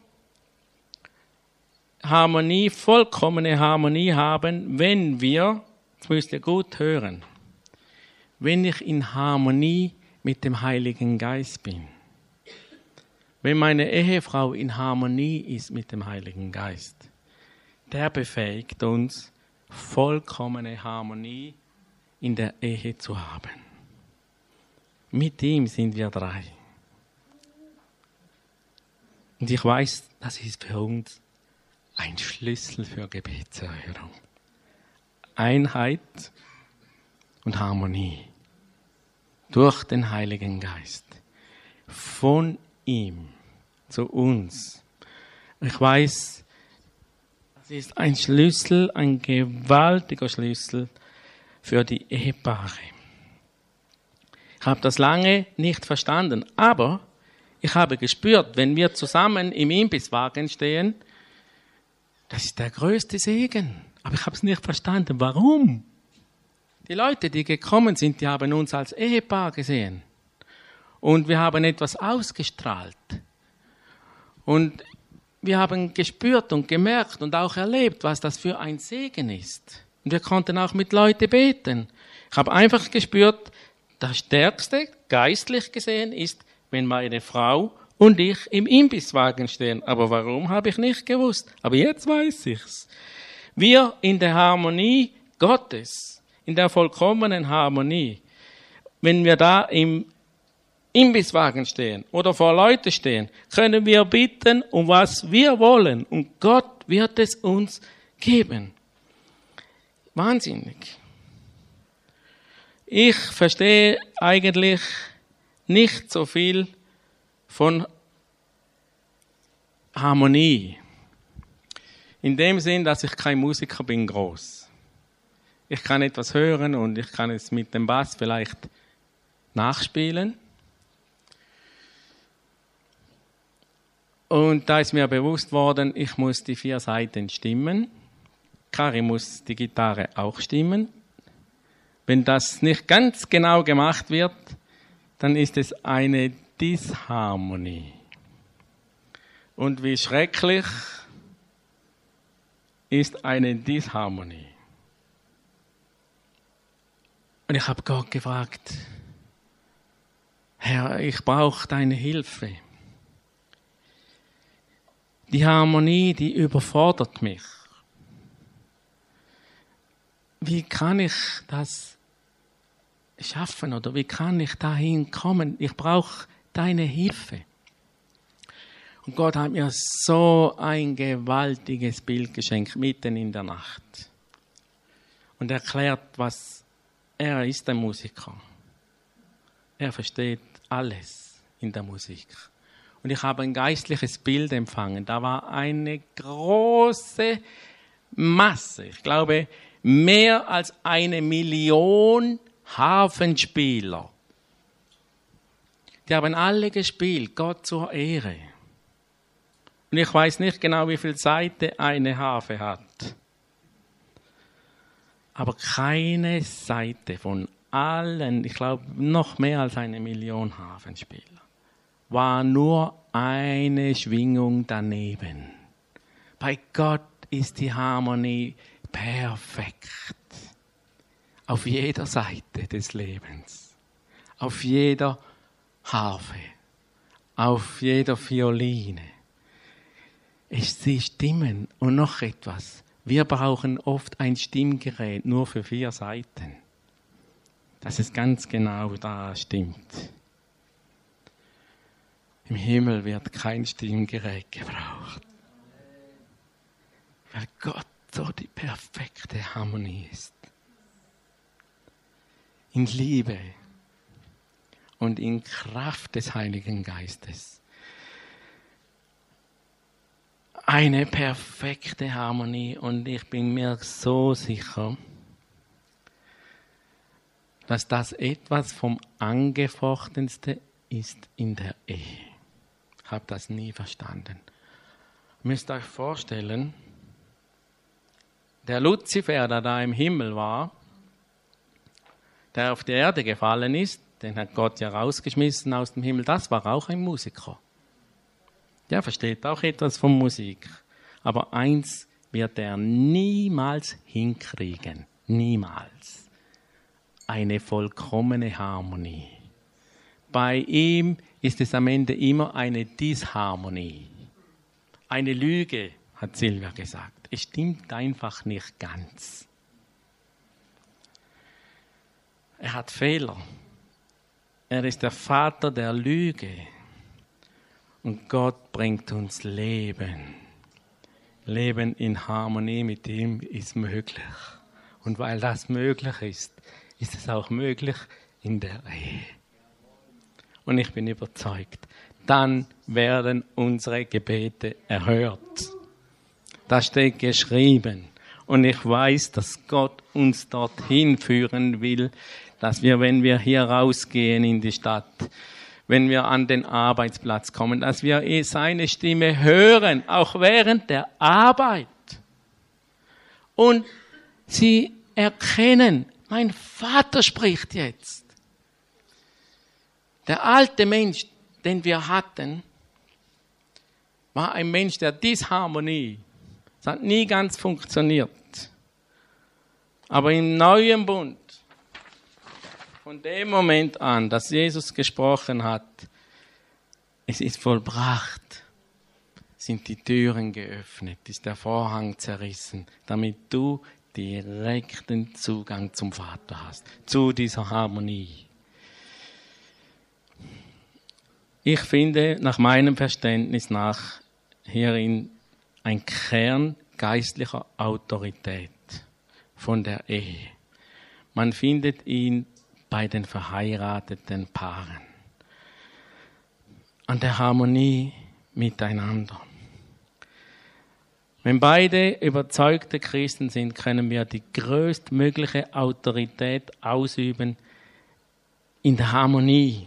Harmonie, vollkommene Harmonie haben, wenn wir, das müsst ihr gut hören, wenn ich in Harmonie mit dem Heiligen Geist bin. Wenn meine Ehefrau in Harmonie ist mit dem Heiligen Geist, der befähigt uns, vollkommene Harmonie in der Ehe zu haben. Mit ihm sind wir drei. Und ich weiß, das ist für uns ein Schlüssel für Gebetserhörung. Einheit und Harmonie durch den Heiligen Geist. Von ihm zu uns. Ich weiß, das ist ein Schlüssel, ein gewaltiger Schlüssel für die Ehepaare. Ich habe das lange nicht verstanden, aber ich habe gespürt, wenn wir zusammen im Imbisswagen stehen, das ist der größte Segen. Aber ich habe es nicht verstanden. Warum? Die Leute, die gekommen sind, die haben uns als Ehepaar gesehen. Und wir haben etwas ausgestrahlt. Und wir haben gespürt und gemerkt und auch erlebt, was das für ein Segen ist. Und wir konnten auch mit Leuten beten. Ich habe einfach gespürt, das Stärkste, geistlich gesehen, ist, wenn meine Frau und ich im Imbisswagen stehen. Aber warum, habe ich nicht gewusst. Aber jetzt weiß ich's. Wir in der Harmonie Gottes, in der vollkommenen Harmonie, wenn wir da im Imbisswagen stehen oder vor Leuten stehen, können wir bitten, um was wir wollen. Und Gott wird es uns geben. Wahnsinnig. Ich verstehe eigentlich nicht so viel von Harmonie. In dem Sinn, dass ich kein Musiker bin, groß. Ich kann etwas hören und ich kann es mit dem Bass vielleicht nachspielen. Und da ist mir bewusst worden, ich muss die 4 Saiten stimmen. Kari muss die Gitarre auch stimmen. Wenn das nicht ganz genau gemacht wird, dann ist es eine Disharmonie. Und wie schrecklich ist eine Disharmonie. Und ich habe Gott gefragt, Herr, ich brauche deine Hilfe. Die Harmonie, die überfordert mich. Wie kann ich das schaffen oder wie kann ich dahin kommen? Ich brauche deine Hilfe. Und Gott hat mir so ein gewaltiges Bild geschenkt, mitten in der Nacht. Und erklärt, was er ist, der Musiker. Er versteht alles in der Musik. Und ich habe ein geistliches Bild empfangen. Da war eine große Masse, ich glaube, mehr als 1 Million Harfenspieler. Die haben alle gespielt, Gott zur Ehre. Und ich weiß nicht genau, wie viel Seite eine Harfe hat. Aber keine Seite von allen, ich glaube, noch mehr als 1 Million Harfenspieler, war nur eine Schwingung daneben. Bei Gott ist die Harmonie perfekt. Auf jeder Seite des Lebens. Auf jeder Harfe. Auf jeder Violine. Sie stimmen. Und noch etwas. Wir brauchen oft ein Stimmgerät nur für 4 Seiten. Dass es ganz genau da stimmt. Im Himmel wird kein Stimmgerät gebraucht. Weil Gott so die perfekte Harmonie ist. In Liebe und in Kraft des Heiligen Geistes. Eine perfekte Harmonie und ich bin mir so sicher, dass das etwas vom Angefochensten ist in der Ehe. Ich habe das nie verstanden. Ihr müsst euch vorstellen, der Luzifer, der da im Himmel war, der auf die Erde gefallen ist, den hat Gott ja rausgeschmissen aus dem Himmel, das war auch ein Musiker. Der versteht auch etwas von Musik. Aber eins wird er niemals hinkriegen. Niemals. Eine vollkommene Harmonie. Bei ihm ist es am Ende immer eine Disharmonie. Eine Lüge, hat Silvia gesagt. Es stimmt einfach nicht ganz. Er hat Fehler. Er ist der Vater der Lüge. Und Gott bringt uns Leben. Leben in Harmonie mit ihm ist möglich. Und weil das möglich ist, ist es auch möglich in der Ehe. Und ich bin überzeugt, dann werden unsere Gebete erhört. Das steht geschrieben. Und ich weiß, dass Gott uns dorthin führen will, dass wir, wenn wir hier rausgehen in die Stadt, wenn wir an den Arbeitsplatz kommen, dass wir seine Stimme hören, auch während der Arbeit. Und sie erkennen, mein Vater spricht jetzt. Der alte Mensch, den wir hatten, war ein Mensch der Disharmonie. Es hat nie ganz funktioniert. Aber im neuen Bund, von dem Moment an, dass Jesus gesprochen hat, es ist vollbracht, sind die Türen geöffnet, ist der Vorhang zerrissen, damit du direkten Zugang zum Vater hast, zu dieser Harmonie. Ich finde nach meinem Verständnis nach hierin ein Kern geistlicher Autorität von der Ehe. Man findet ihn bei den verheirateten Paaren. An der Harmonie miteinander. Wenn beide überzeugte Christen sind, können wir die größtmögliche Autorität ausüben in der Harmonie.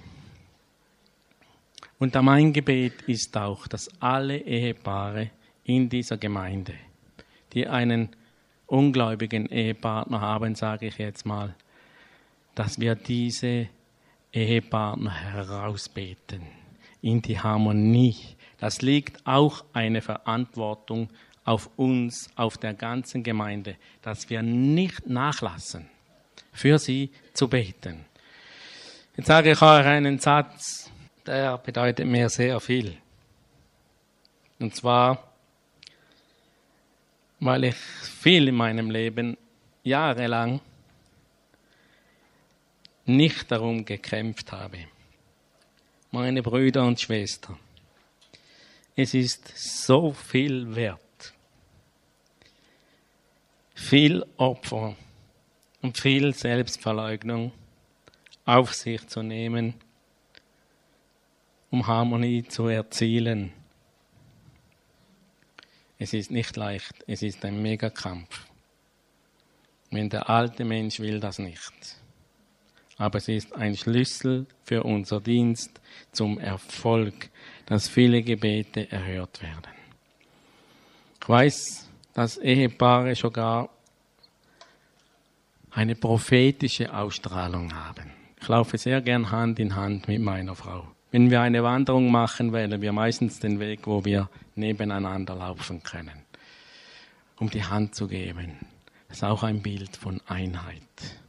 Und mein Gebet ist auch, dass alle Ehepaare in dieser Gemeinde, die einen ungläubigen Ehepartner haben, sage ich jetzt mal, dass wir diese Ehepartner herausbeten in die Harmonie. Das liegt auch eine Verantwortung auf uns, auf der ganzen Gemeinde, dass wir nicht nachlassen, für sie zu beten. Jetzt sage ich euch einen Satz, der bedeutet mir sehr viel. Und zwar, weil ich viel in meinem Leben jahrelang nicht darum gekämpft habe. Meine Brüder und Schwestern, es ist so viel wert, viel Opfer und viel Selbstverleugnung auf sich zu nehmen, um Harmonie zu erzielen. Es ist nicht leicht, es ist ein Megakampf. Wenn der alte Mensch will das nicht. Aber es ist ein Schlüssel für unser Dienst zum Erfolg, dass viele Gebete erhört werden. Ich weiß, dass Ehepaare sogar eine prophetische Ausstrahlung haben. Ich laufe sehr gern Hand in Hand mit meiner Frau. Wenn wir eine Wanderung machen, wählen wir meistens den Weg, wo wir nebeneinander laufen können, um die Hand zu geben. Das ist auch ein Bild von Einheit.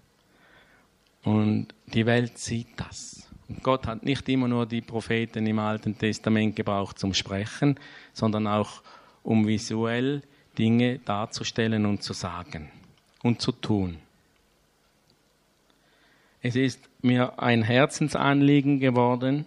Und die Welt sieht das. Und Gott hat nicht immer nur die Propheten im Alten Testament gebraucht zum Sprechen, sondern auch um visuell Dinge darzustellen und zu sagen und zu tun. Es ist mir ein Herzensanliegen geworden,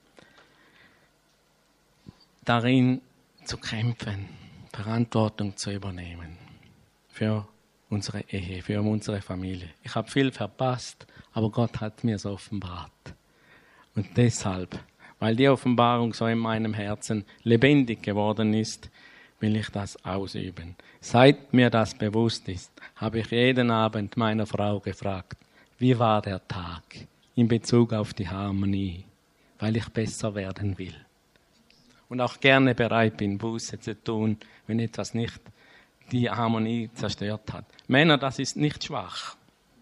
darin zu kämpfen, Verantwortung zu übernehmen für unsere Ehe, für unsere Familie. Ich habe viel verpasst, aber Gott hat mir es offenbart. Und deshalb, weil die Offenbarung so in meinem Herzen lebendig geworden ist, will ich das ausüben. Seit mir das bewusst ist, habe ich jeden Abend meiner Frau gefragt, wie war der Tag in Bezug auf die Harmonie, weil ich besser werden will. Und auch gerne bereit bin, Buße zu tun, wenn etwas nicht die Harmonie zerstört hat. Männer, das ist nicht schwach.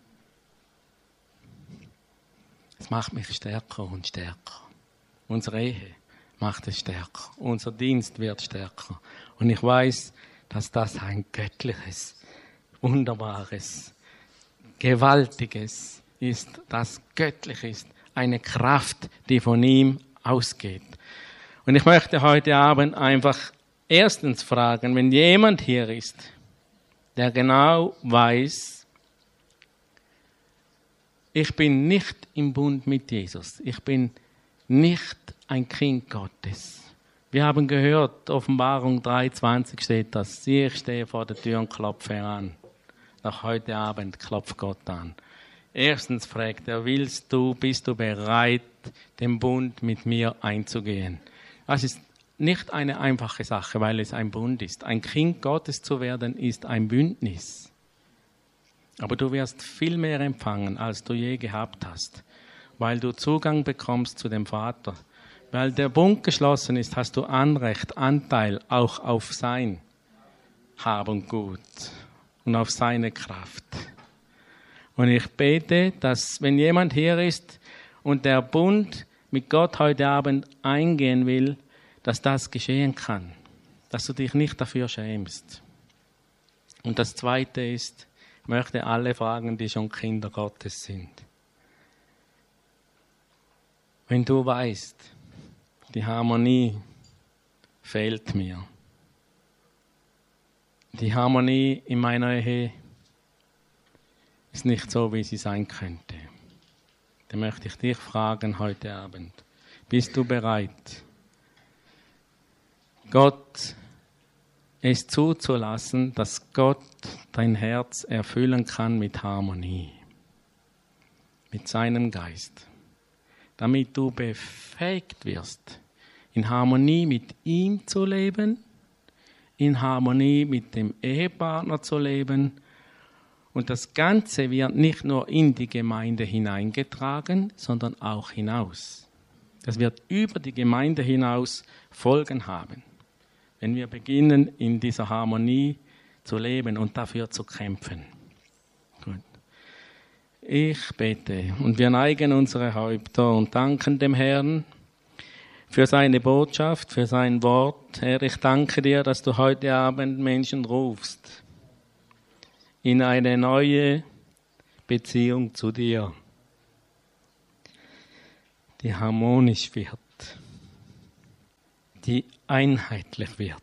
Es macht mich stärker und stärker. Unsere Ehe macht es stärker. Unser Dienst wird stärker. Und ich weiß, dass das ein göttliches, wunderbares, gewaltiges ist, das göttlich ist. Eine Kraft, die von ihm ausgeht. Und ich möchte heute Abend einfach erstens fragen, wenn jemand hier ist, der genau weiß, ich bin nicht im Bund mit Jesus. Ich bin nicht ein Kind Gottes. Wir haben gehört, Offenbarung 3,20 steht das. Siehe, ich stehe vor der Tür und klopfe an. Nach heute Abend klopft Gott an. Erstens fragt er, bist du bereit, den Bund mit mir einzugehen? Das ist nicht eine einfache Sache, weil es ein Bund ist. Ein Kind Gottes zu werden, ist ein Bündnis. Aber du wirst viel mehr empfangen, als du je gehabt hast, weil du Zugang bekommst zu dem Vater. Weil der Bund geschlossen ist, hast du Anrecht, Anteil auch auf sein Hab und Gut und auf seine Kraft. Und ich bete, dass wenn jemand hier ist und der Bund mit Gott heute Abend eingehen will, dass das geschehen kann, dass du dich nicht dafür schämst. Und das Zweite ist, ich möchte alle fragen, die schon Kinder Gottes sind. Wenn du weißt, die Harmonie fehlt mir, die Harmonie in meiner Ehe ist nicht so, wie sie sein könnte, dann möchte ich dich fragen heute Abend, bist du bereit, Gott es zuzulassen, dass Gott dein Herz erfüllen kann mit Harmonie, mit seinem Geist, damit du befähigt wirst, in Harmonie mit ihm zu leben, in Harmonie mit dem Ehepartner zu leben. Und das Ganze wird nicht nur in die Gemeinde hineingetragen, sondern auch hinaus. Das wird über die Gemeinde hinaus Folgen haben, wenn wir beginnen, in dieser Harmonie zu leben und dafür zu kämpfen. Gut. Ich bete und wir neigen unsere Häupter und danken dem Herrn für seine Botschaft, für sein Wort. Herr, ich danke dir, dass du heute Abend Menschen rufst in eine neue Beziehung zu dir, die harmonisch wird, die einheitlich wird.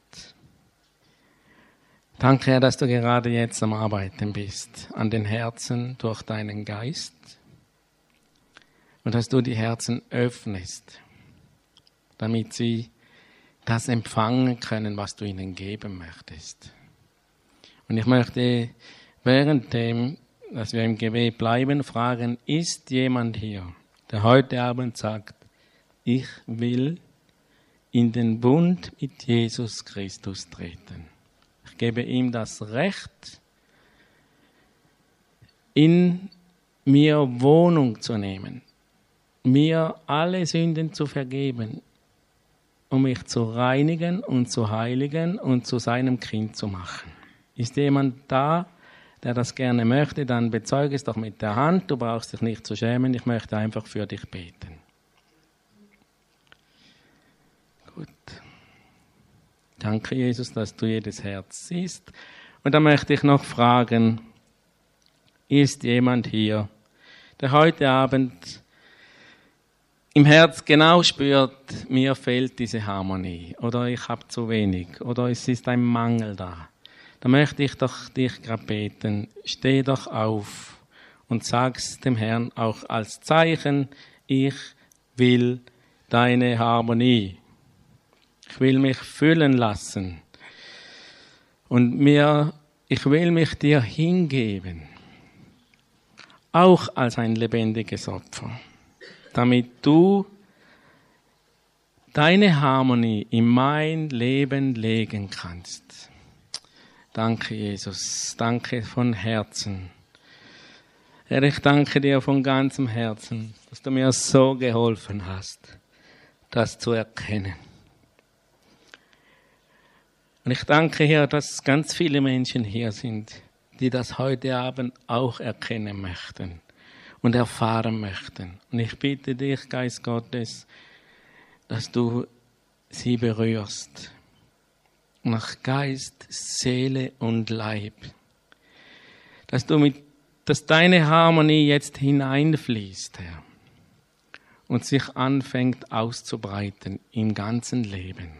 Danke, Herr, dass du gerade jetzt am Arbeiten bist, an den Herzen durch deinen Geist und dass du die Herzen öffnest, damit sie das empfangen können, was du ihnen geben möchtest. Und ich möchte währenddem, dass wir im Gebet bleiben, fragen, ist jemand hier, der heute Abend sagt, ich will in den Bund mit Jesus Christus treten. Ich gebe ihm das Recht, in mir Wohnung zu nehmen, mir alle Sünden zu vergeben, um mich zu reinigen und zu heiligen und zu seinem Kind zu machen. Ist jemand da, der das gerne möchte, dann bezeuge es doch mit der Hand. Du brauchst dich nicht zu schämen, ich möchte einfach für dich beten. Gut. Danke, Jesus, dass du jedes Herz siehst. Und dann möchte ich noch fragen, ist jemand hier, der heute Abend im Herz genau spürt, mir fehlt diese Harmonie oder ich habe zu wenig oder es ist ein Mangel da, dann möchte ich doch dich gerade beten, steh doch auf und sag's dem Herrn auch als Zeichen, ich will deine Harmonie. Ich will mich füllen lassen und ich will mich dir hingeben, auch als ein lebendiges Opfer, damit du deine Harmonie in mein Leben legen kannst. Danke, Jesus. Danke von Herzen. Herr, ich danke dir von ganzem Herzen, dass du mir so geholfen hast, das zu erkennen. Und ich danke, Herr, dass ganz viele Menschen hier sind, die das heute Abend auch erkennen möchten und erfahren möchten. Und ich bitte dich, Geist Gottes, dass du sie berührst. Nach Geist, Seele und Leib. Dass deine Harmonie jetzt hineinfließt, Herr, und sich anfängt auszubreiten im ganzen Leben.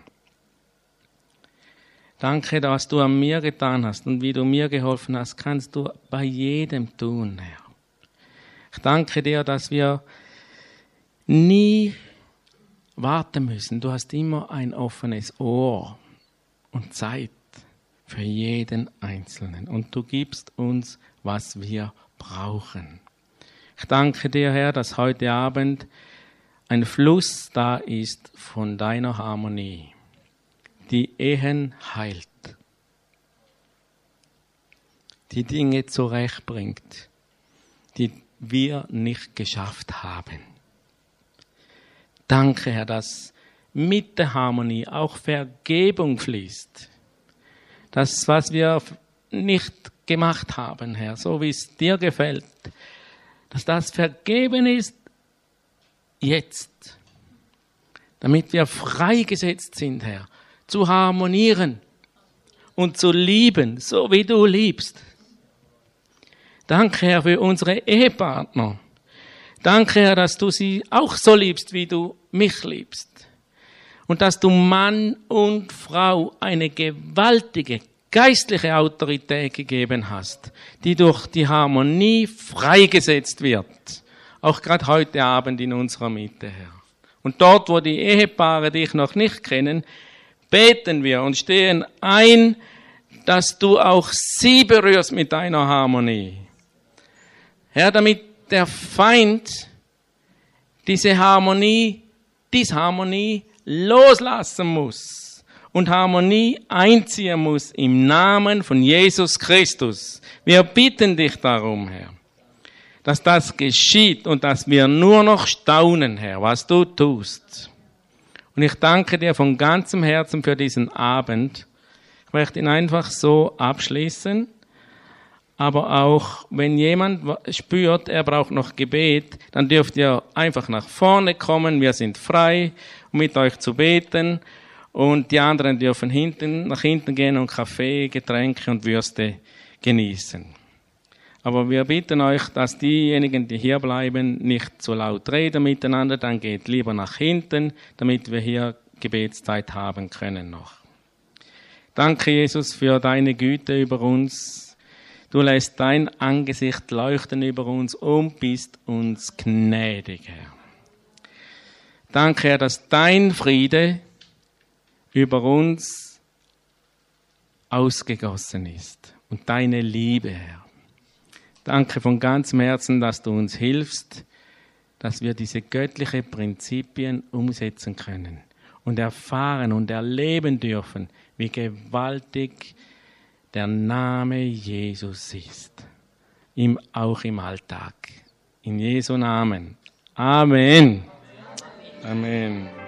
Danke, was du an mir getan hast und wie du mir geholfen hast, kannst du bei jedem tun, Herr. Ich danke dir, dass wir nie warten müssen. Du hast immer ein offenes Ohr und Zeit für jeden Einzelnen. Und du gibst uns, was wir brauchen. Ich danke dir, Herr, dass heute Abend ein Fluss da ist von deiner Harmonie, die Ehen heilt, die Dinge zurechtbringt, die wir nicht geschafft haben. Danke, Herr, dass mit der Harmonie auch Vergebung fließt. Das, was wir nicht gemacht haben, Herr, so wie es dir gefällt, dass das vergeben ist jetzt, damit wir freigesetzt sind, Herr, zu harmonieren und zu lieben, so wie du liebst. Danke, Herr, für unsere Ehepartner. Danke, Herr, dass du sie auch so liebst, wie du mich liebst. Und dass du Mann und Frau eine gewaltige geistliche Autorität gegeben hast, die durch die Harmonie freigesetzt wird. Auch gerade heute Abend in unserer Mitte, Herr. Und dort, wo die Ehepaare dich noch nicht kennen, beten wir und stehen ein, dass du auch sie berührst mit deiner Harmonie. Herr, damit der Feind Disharmonie loslassen muss und Harmonie einziehen muss im Namen von Jesus Christus. Wir bitten dich darum, Herr, dass das geschieht und dass wir nur noch staunen, Herr, was du tust. Und ich danke dir von ganzem Herzen für diesen Abend. Ich möchte ihn einfach so abschließen. Aber auch, wenn jemand spürt, er braucht noch Gebet, dann dürft ihr einfach nach vorne kommen. Wir sind frei, um mit euch zu beten. Und die anderen dürfen nach hinten gehen und Kaffee, Getränke und Würste genießen. Aber wir bitten euch, dass diejenigen, die hier bleiben, nicht zu laut reden miteinander. Dann geht lieber nach hinten, damit wir hier Gebetszeit haben können noch. Danke, Jesus, für deine Güte über uns. Du lässt dein Angesicht leuchten über uns und bist uns gnädig, Herr. Danke, Herr, dass dein Friede über uns ausgegossen ist und deine Liebe, Herr. Danke von ganzem Herzen, dass du uns hilfst, dass wir diese göttlichen Prinzipien umsetzen können und erfahren und erleben dürfen, wie gewaltig der Name Jesus ist, auch im Alltag. In Jesu Namen. Amen. Amen.